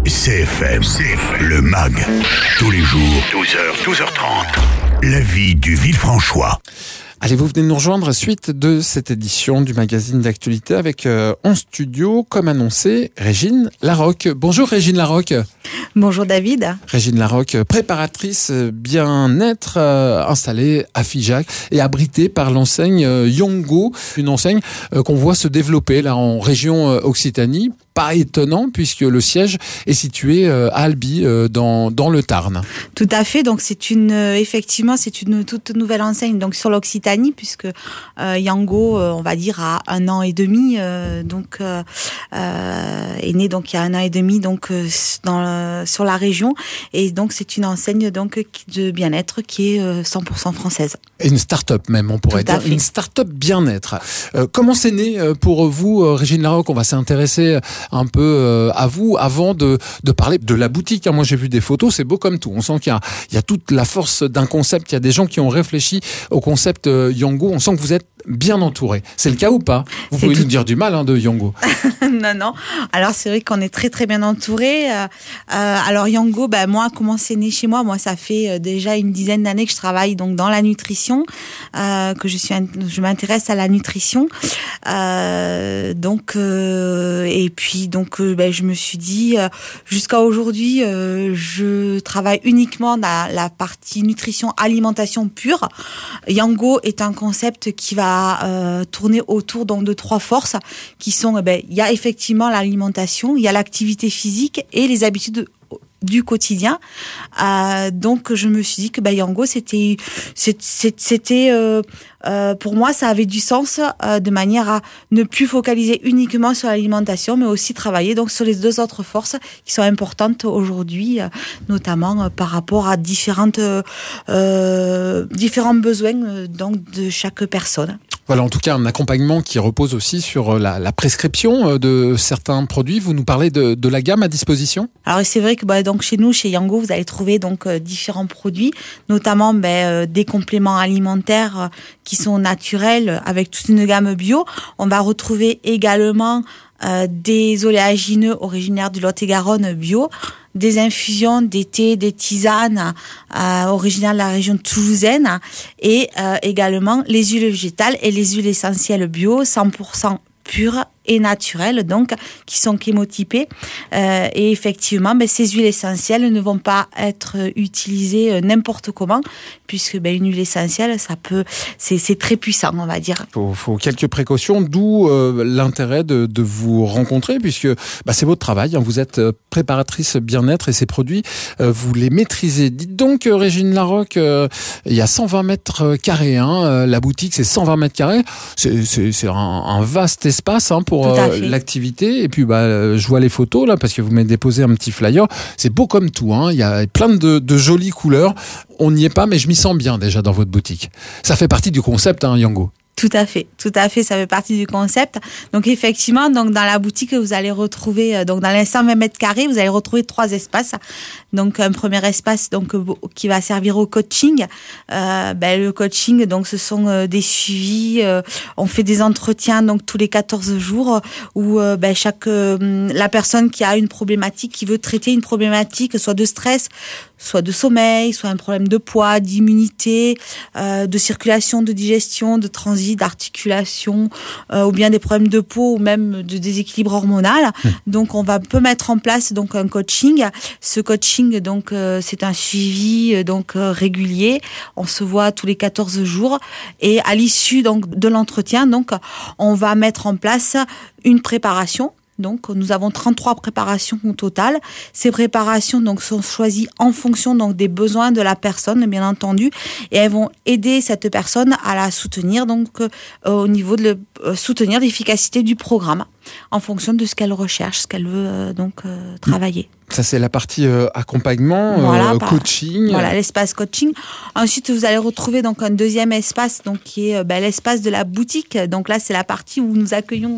CFM, le MAG, tous les jours, 12h, 12h30, la vie du Villefranchois. Allez, vous venez de nous rejoindre suite de cette édition du magazine d'actualité avec en studio, comme annoncé, Régine Larocque. Bonjour Régine Larocque. Bonjour David. Régine Larocque, préparatrice bien-être installée à Figeac et abritée par l'enseigne Yongo, une enseigne qu'on voit se développer là en région Occitanie. Pas étonnant puisque le siège est situé à Albi dans le Tarn. Tout à fait, donc effectivement c'est une toute nouvelle enseigne donc sur l'Occitanie puisque Yango on va dire a 1 an et demi est né donc il y a 1 an et demi donc sur la région et donc c'est une enseigne donc de bien-être qui est 100% française. Et une start-up même on pourrait dire, une start-up bien-être. Comment c'est né pour vous Régine Larocque? On va s'intéresser un peu à vous avant de parler de la boutique. Moi j'ai vu des photos, c'est beau comme tout. On sent qu'il y a toute la force d'un concept. Il y a des gens qui ont réfléchi au concept Yongo. On sent que vous êtes bien entouré. C'est le cas ou pas? Vous pouvez nous dire du mal de Yongo. Non. Alors c'est vrai qu'on est très très bien entouré. Alors Yongo, moi comment c'est né chez moi? Moi ça fait déjà une dizaine d'années que je travaille donc dans la nutrition, je m'intéresse à la nutrition. Et puis donc je me suis dit jusqu'à aujourd'hui je travaille uniquement dans la partie nutrition alimentation pure. Yango est un concept qui va tourner autour donc de 3 forces qui sont il y a effectivement l'alimentation, il y a l'activité physique et les habitudes du quotidien. Donc je me suis dit que Yango c'était pour moi ça avait du sens de manière à ne plus focaliser uniquement sur l'alimentation mais aussi travailler donc sur les 2 autres forces qui sont importantes aujourd'hui notamment par rapport à différents besoins donc de chaque personne. Voilà, en tout cas, un accompagnement qui repose aussi sur la prescription de certains produits. Vous nous parlez de la gamme à disposition? Alors, c'est vrai que donc chez nous, chez Yango, vous allez trouver donc différents produits, notamment des compléments alimentaires qui sont naturels avec toute une gamme bio. On va retrouver également des oléagineux originaires du Lot-et-Garonne bio, des infusions, des thés, des tisanes originaires de la région toulousaine et également les huiles végétales et les huiles essentielles bio 100% pures et naturelles donc qui sont chémotypées et effectivement ces huiles essentielles ne vont pas être utilisées n'importe comment puisque une huile essentielle c'est très puissant on va dire. Faut quelques précautions, d'où l'intérêt de vous rencontrer puisque c'est votre travail, vous êtes préparatrice bien-être et ces produits vous les maîtrisez. Dites donc Régine Larocque, il y a 120 mètres carrés, la boutique c'est 120 mètres carrés, c'est un vaste espace pour l'activité et puis je vois les photos là parce que vous m'avez déposé un petit flyer, c'est beau comme tout, il y a plein de jolies couleurs, on n'y est pas mais je m'y sens bien déjà dans votre boutique. Ça fait partie du concept Yango. Tout à fait, ça fait partie du concept. Donc effectivement, donc dans la boutique vous allez retrouver donc dans les 120 mètres carrés, vous allez retrouver 3 espaces. Donc un premier espace donc qui va servir au coaching. Le coaching donc ce sont des suivis, on fait des entretiens donc tous les 14 jours où la personne qui a une problématique, qui veut traiter une problématique soit de stress, soit de sommeil, soit un problème de poids, d'immunité, de circulation, de digestion, de transit, d'articulation, ou bien des problèmes de peau ou même de déséquilibre hormonal. Donc on peut mettre en place donc un coaching. Ce coaching donc c'est un suivi donc régulier. On se voit tous les 14 jours et à l'issue donc de l'entretien donc on va mettre en place une préparation. Donc, nous avons 33 préparations au total. Ces préparations donc sont choisies en fonction donc des besoins de la personne, bien entendu, et elles vont aider cette personne à la soutenir donc au niveau de soutenir l'efficacité du programme en fonction de ce qu'elle recherche, ce qu'elle veut travailler. Ça, c'est la partie accompagnement, coaching. Voilà, l'espace coaching. Ensuite, vous allez retrouver donc un deuxième espace donc qui est l'espace de la boutique. Donc là, c'est la partie où nous accueillons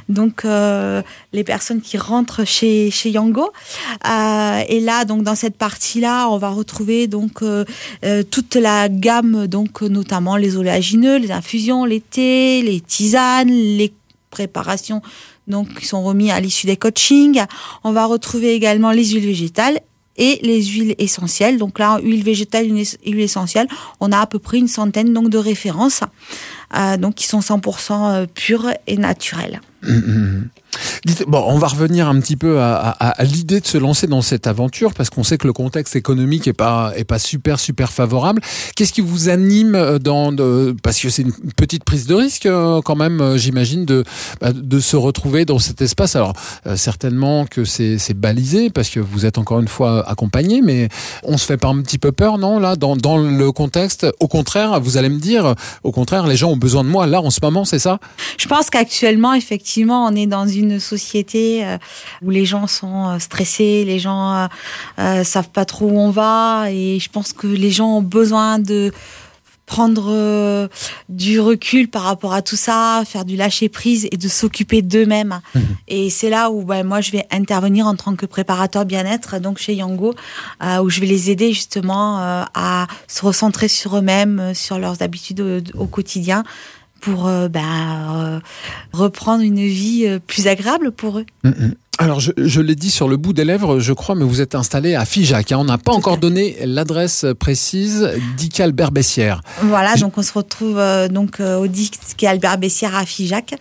les personnes qui rentrent chez Yango. Et là, donc dans cette partie-là, on va retrouver donc toute la gamme, donc notamment les oléagineux, les infusions, les thés, les tisanes, les préparations donc qui sont remis à l'issue des coachings. On va retrouver également les huiles végétales et les huiles essentielles. Donc là, huile végétale, huile essentielle, on a à peu près une centaine donc de références, donc qui sont 100% pures et naturelles. Bon, on va revenir un petit peu à l'idée de se lancer dans cette aventure parce qu'on sait que le contexte économique est pas super favorable. Qu'est-ce qui vous anime parce que c'est une petite prise de risque quand même, j'imagine, de se retrouver dans cet espace. Alors certainement que c'est balisé parce que vous êtes encore une fois accompagné, mais on se fait pas un petit peu peur, non, là, dans le contexte. Au contraire, vous allez me dire, au contraire, les gens ont besoin de moi là en ce moment, c'est ça? Je pense qu'actuellement, effectivement, on est dans une société où les gens sont stressés, les gens savent pas trop où on va, et je pense que les gens ont besoin de prendre du recul par rapport à tout ça, faire du lâcher prise et de s'occuper d'eux-mêmes. Et c'est là où moi je vais intervenir en tant que préparateur bien-être, donc chez Yango, où je vais les aider justement à se recentrer sur eux-mêmes, sur leurs habitudes au quotidien, pour reprendre une vie plus agréable pour eux. Alors, je l'ai dit sur le bout des lèvres, je crois, mais vous êtes installé à Figeac. On n'a pas encore donné l'adresse précise d'IK Albert Bessières. Voilà, donc on se retrouve au DIC Albert Bessières à Figeac.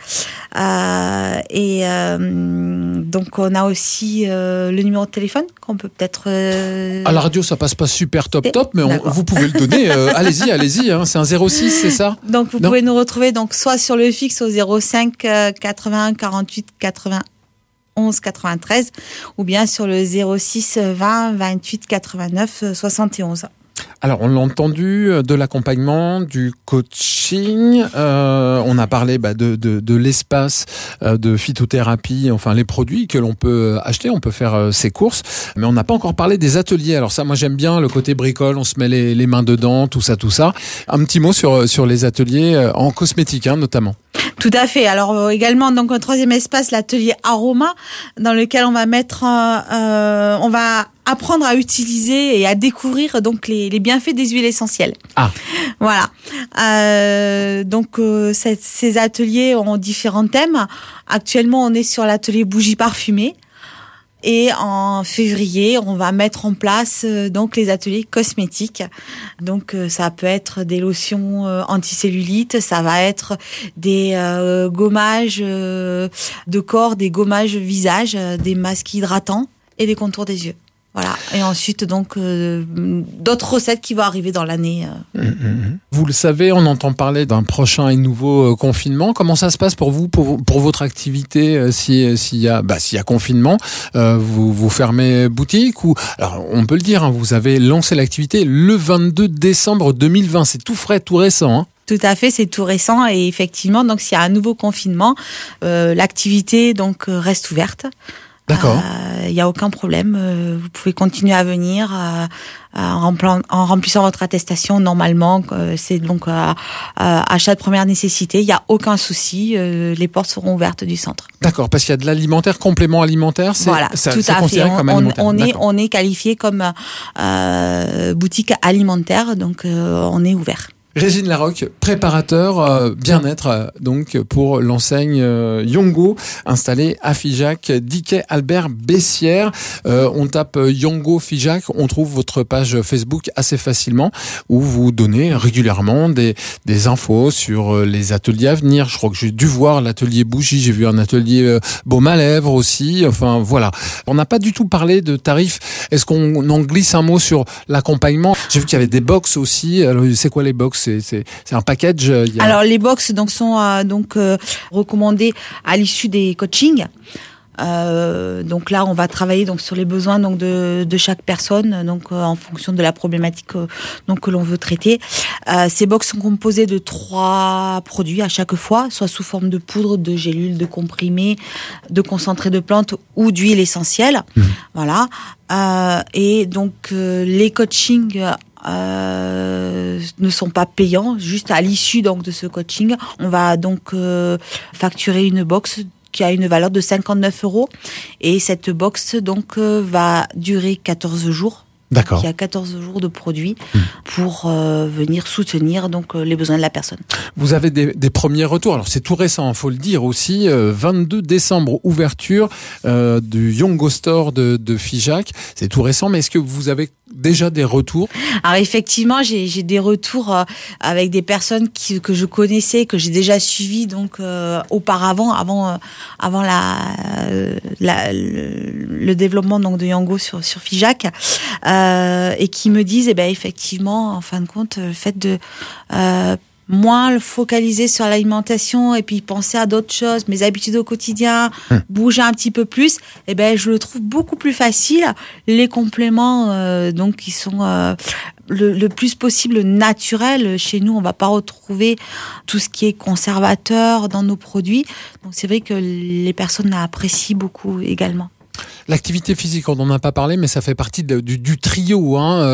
Donc on a aussi le numéro de téléphone qu'on peut peut-être... À la radio, ça passe pas super top, mais vous pouvez le donner. Allez-y, hein, c'est un 06, c'est ça? Donc vous pouvez nous retrouver donc soit sur le fixe au 05 81 48 80 11 93 ou bien sur le 06 20 28 89 71. Alors, on l'a entendu, de l'accompagnement, du coaching. On a parlé de l'espace de phytothérapie, enfin les produits que l'on peut acheter. On peut faire ses courses, mais on n'a pas encore parlé des ateliers. Alors ça, moi j'aime bien le côté bricole. On se met les mains dedans, tout ça. Un petit mot sur les ateliers en cosmétique, notamment. Tout à fait. Alors également, donc un troisième espace, l'atelier Aroma, dans lequel on va on va apprendre à utiliser et à découvrir donc les bienfaits des huiles essentielles. Voilà. Ces ateliers ont différents thèmes. Actuellement, on est sur l'atelier bougies parfumées. Et en février, on va mettre en place donc les ateliers cosmétiques. Donc ça peut être des lotions anticellulite, ça va être des gommages de corps, des gommages visage, des masques hydratants et des contours des yeux. Voilà. Et ensuite, donc, d'autres recettes qui vont arriver dans l'année. Vous le savez, on entend parler d'un prochain et nouveau confinement. Comment ça se passe pour vous, pour votre activité, s'il y a confinement? Vous fermez boutique ou, alors, on peut le dire, vous avez lancé l'activité le 22 décembre 2020. C'est tout frais, tout récent, Tout à fait, c'est tout récent et effectivement, donc, s'il y a un nouveau confinement, l'activité, donc, reste ouverte. D'accord. Il n'y a aucun problème. Vous pouvez continuer à venir en remplissant votre attestation normalement. C'est donc achat de première nécessité. Il n'y a aucun souci. Les portes seront ouvertes du centre. D'accord, parce qu'il y a de l'alimentaire, complément alimentaire. Voilà, tout à fait. On est qualifié comme boutique alimentaire, donc on est ouvert. Régine Larocque, préparateur bien-être donc pour l'enseigne Yango, installée à Figeac, DIC Albert Bessières. On tape Yango Figeac, on trouve votre page Facebook assez facilement où vous donnez régulièrement des infos sur les ateliers à venir. Je crois que j'ai dû voir l'atelier bougie, j'ai vu un atelier baume à lèvres aussi. Enfin voilà, on n'a pas du tout parlé de tarifs. Est-ce qu'on en glisse un mot sur l'accompagnement? J'ai vu qu'il y avait des box aussi. Alors, c'est quoi les box? C'est un package. Alors les box sont recommandées à l'issue des coachings. Donc là, on va travailler donc sur les besoins donc de chaque personne, donc en fonction de la problématique donc que l'on veut traiter. Ces box sont composées de 3 produits à chaque fois, soit sous forme de poudre, de gélules, de comprimés, de concentré de plantes ou d'huile essentielle. Voilà. Et donc les coachings ne sont pas payants. Juste à l'issue donc de ce coaching, on va donc facturer une box qui a une valeur de 59 €. Et cette box donc va durer 14 jours. D'accord. Il y a 14 jours de produits pour venir soutenir donc les besoins de la personne. Vous avez des premiers retours. Alors c'est tout récent, il faut le dire aussi. 22 décembre, ouverture du Yongo Store de Figeac. C'est tout récent, mais est-ce que vous avez déjà des retours? Alors effectivement, j'ai des retours avec des personnes que je connaissais, que j'ai déjà suivies donc auparavant, avant le développement donc de Yongo sur Figeac, et qui me disent effectivement, en fin de compte, le fait de moins le focaliser sur l'alimentation et puis penser à d'autres choses, mes habitudes au quotidien, bouger un petit peu plus, je le trouve beaucoup plus facile. Les compléments, donc, qui sont le plus possible naturels. Chez nous, on va pas retrouver tout ce qui est conservateur dans nos produits. Donc, c'est vrai que les personnes apprécient beaucoup également. L'activité physique, on n'en a pas parlé, mais ça fait partie du trio.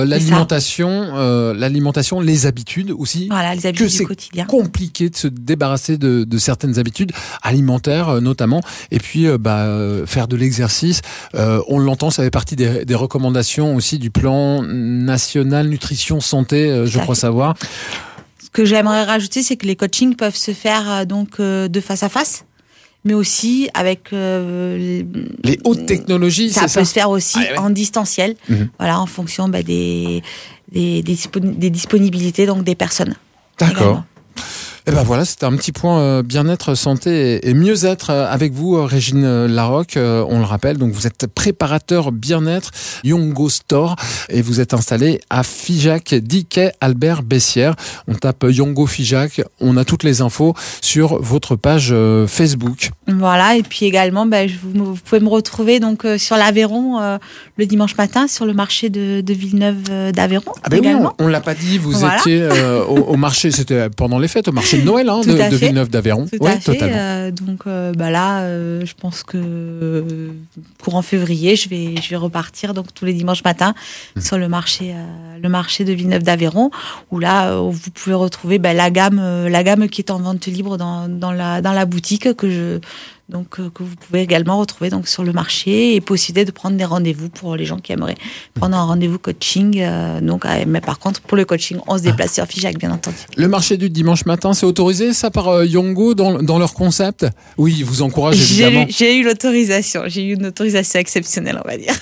L'alimentation, les habitudes aussi. Voilà, les habitudes du quotidien. C'est compliqué de se débarrasser de certaines habitudes alimentaires notamment. Et puis, faire de l'exercice. On l'entend, ça fait partie des recommandations aussi du plan national nutrition santé, je crois savoir. Ce que j'aimerais rajouter, c'est que les coachings peuvent se faire de face à face, mais aussi avec les hautes technologies. Ça peut se faire aussi en distanciel, voilà, en fonction des disponibilités donc des personnes. D'accord. Également. Et voilà, c'était un petit point bien-être, santé et mieux-être avec vous, Régine Larocque. On le rappelle, donc vous êtes préparateur bien-être Yongo Store et vous êtes installé à Figeac, 10 quai Albert Bessières. On tape Yongo Figeac, on a toutes les infos sur votre page Facebook. Voilà, et puis également, vous pouvez me retrouver donc sur l'Aveyron le dimanche matin sur le marché de Villeneuve d'Aveyron. Ah ben oui, on l'a pas dit, vous étiez au marché, c'était pendant les fêtes, au marché de Noël de Villeneuve d'Aveyron. Tout à fait. Donc je pense que courant février, je vais repartir donc tous les dimanches matins sur le marché de Villeneuve d'Aveyron, où là vous pouvez retrouver la gamme qui est en vente libre dans la boutique que vous pouvez également retrouver donc sur le marché et possibilité de prendre des rendez-vous pour les gens qui aimeraient prendre un rendez-vous coaching. Mais par contre, pour le coaching, on se déplace sur Figeac, bien entendu. Le marché du dimanche matin, c'est autorisé ça par Yongo dans leur concept? Oui, ils vous encouragent évidemment. J'ai eu l'autorisation. J'ai eu une autorisation exceptionnelle, on va dire.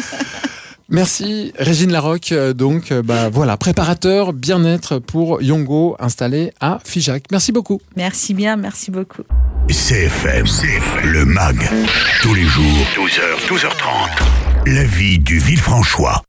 Merci Régine Larocque, préparateur bien-être pour Yongo installé à Figeac. Merci beaucoup. Merci bien, merci beaucoup. CFM, le MAG, tous les jours, 12h, 12h30, la vie du Villefranchois.